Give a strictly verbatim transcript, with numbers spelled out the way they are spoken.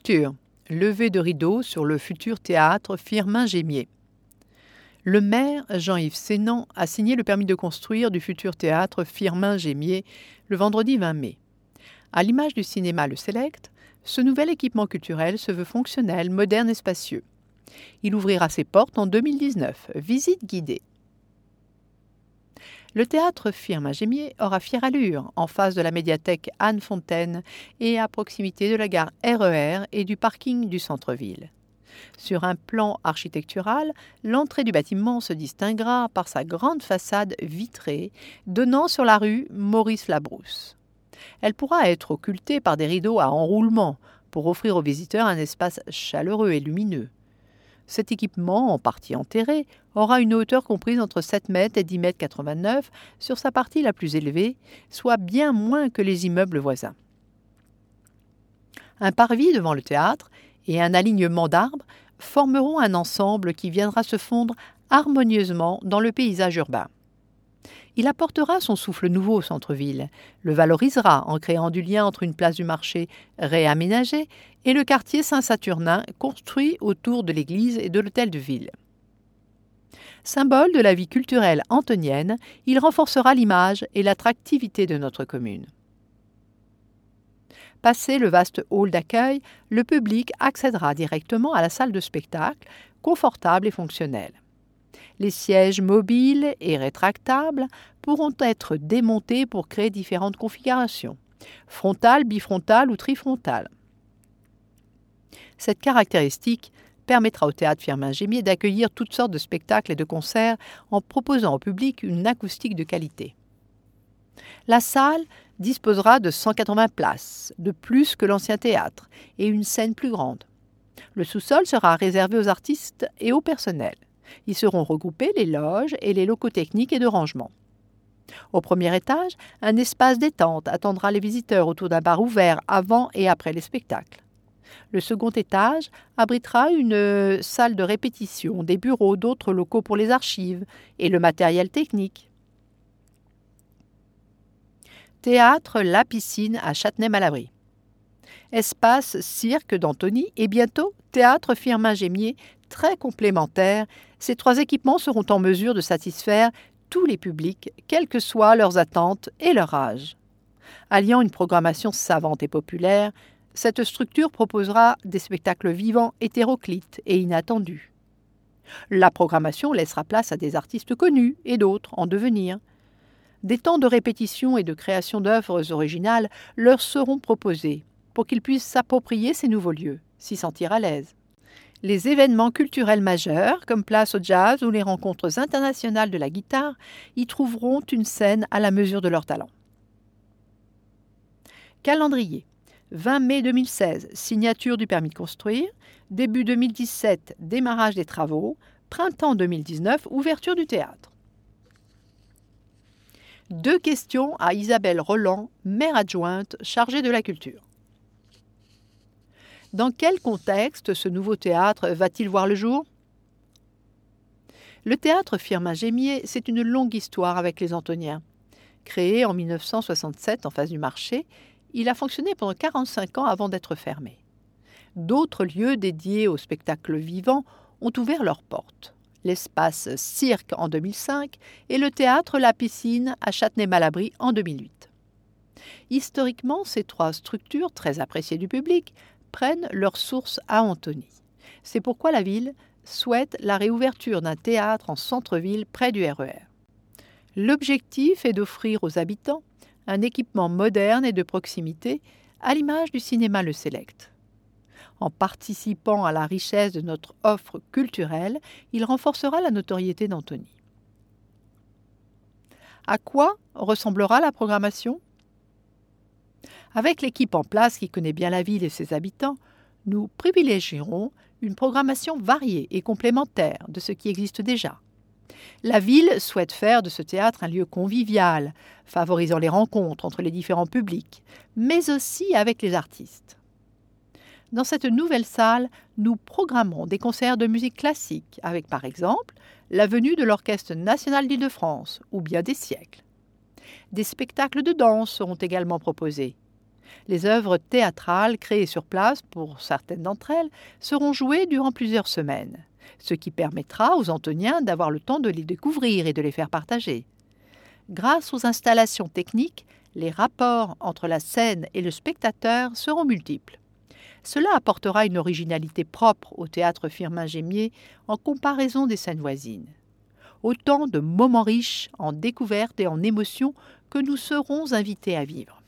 Culture. Levée de rideau sur le futur théâtre Firmin-Gémier. Le maire, Jean-Yves Sénan, a signé le permis de construire du futur théâtre Firmin-Gémier le vendredi vingt mai. À l'image du cinéma Le Select, ce nouvel équipement culturel se veut fonctionnel, moderne et spacieux. Il ouvrira ses portes en deux mille dix-neuf. Visite guidée. Le théâtre Firmin-Gémier aura fière allure, en face de la médiathèque Anne Fontaine et à proximité de la gare R E R et du parking du centre-ville. Sur un plan architectural, l'entrée du bâtiment se distinguera par sa grande façade vitrée donnant sur la rue Maurice-Labrousse. Elle pourra être occultée par des rideaux à enroulement pour offrir aux visiteurs un espace chaleureux et lumineux. Cet équipement, en partie enterré, aura une hauteur comprise entre sept mètres et dix mètres quatre-vingt-neuf sur sa partie la plus élevée, soit bien moins que les immeubles voisins. Un parvis devant le théâtre et un alignement d'arbres formeront un ensemble qui viendra se fondre harmonieusement dans le paysage urbain. Il apportera son souffle nouveau au centre-ville, le valorisera en créant du lien entre une place du marché réaménagée et le quartier Saint-Saturnin construit autour de l'église et de l'hôtel de ville. Symbole de la vie culturelle antonienne, il renforcera l'image et l'attractivité de notre commune. Passé le vaste hall d'accueil, le public accédera directement à la salle de spectacle, confortable et fonctionnelle. Les sièges mobiles et rétractables pourront être démontés pour créer différentes configurations, frontale, bifrontale ou trifrontale. Cette caractéristique permettra au théâtre Firmin-Gémier d'accueillir toutes sortes de spectacles et de concerts en proposant au public une acoustique de qualité. La salle disposera de cent quatre-vingts places, de plus que l'ancien théâtre, et une scène plus grande. Le sous-sol sera réservé aux artistes et au personnel. Y seront regroupés les loges et les locaux techniques et de rangement. Au premier étage, un espace détente attendra les visiteurs autour d'un bar ouvert avant et après les spectacles. Le second étage abritera une salle de répétition, des bureaux, d'autres locaux pour les archives et le matériel technique. Théâtre La Piscine à Châtenay-Malabry. Espace cirque d'Antony et bientôt théâtre Firmin-Gémier, très complémentaires. Ces trois équipements seront en mesure de satisfaire tous les publics, quelles que soient leurs attentes et leur âge. Alliant une programmation savante et populaire, cette structure proposera des spectacles vivants, hétéroclites et inattendus. La programmation laissera place à des artistes connus et d'autres en devenir. Des temps de répétition et de création d'œuvres originales leur seront proposés pour qu'ils puissent s'approprier ces nouveaux lieux, s'y sentir à l'aise. Les événements culturels majeurs, comme Place au jazz ou les rencontres internationales de la guitare, y trouveront une scène à la mesure de leur talent. Calendrier. vingt mai deux mille seize, signature du permis de construire. Début deux mille dix-sept, démarrage des travaux. Printemps deux mille dix-neuf, ouverture du théâtre. Deux questions à Isabelle Roland, maire adjointe chargée de la culture. Dans quel contexte ce nouveau théâtre va-t-il voir le jour ? Le théâtre Firmin-Gémier, c'est une longue histoire avec les Antoniens. Créé en mille neuf cent soixante-sept en face du marché, il a fonctionné pendant quarante-cinq ans avant d'être fermé. D'autres lieux dédiés au spectacle vivant ont ouvert leurs portes. L'espace Cirque en deux mille cinq et le théâtre La Piscine à Châtenay-Malabry en deux mille huit. Historiquement, ces trois structures, très appréciées du public, prennent leur source à Antony. C'est pourquoi la ville souhaite la réouverture d'un théâtre en centre-ville près du R E R. L'objectif est d'offrir aux habitants un équipement moderne et de proximité à l'image du cinéma Le Select. En participant à la richesse de notre offre culturelle, il renforcera la notoriété d'Antony. À quoi ressemblera la programmation ? Avec l'équipe en place qui connaît bien la ville et ses habitants, nous privilégierons une programmation variée et complémentaire de ce qui existe déjà. La ville souhaite faire de ce théâtre un lieu convivial, favorisant les rencontres entre les différents publics, mais aussi avec les artistes. Dans cette nouvelle salle, nous programmerons des concerts de musique classique avec, par exemple, la venue de l'Orchestre national d'Île-de-France ou bien des siècles. Des spectacles de danse seront également proposés. Les œuvres théâtrales créées sur place, pour certaines d'entre elles, seront jouées durant plusieurs semaines, ce qui permettra aux Antoniens d'avoir le temps de les découvrir et de les faire partager. Grâce aux installations techniques, les rapports entre la scène et le spectateur seront multiples. Cela apportera une originalité propre au théâtre Firmin-Gémier en comparaison des scènes voisines. Autant de moments riches en découvertes et en émotions que nous serons invités à vivre.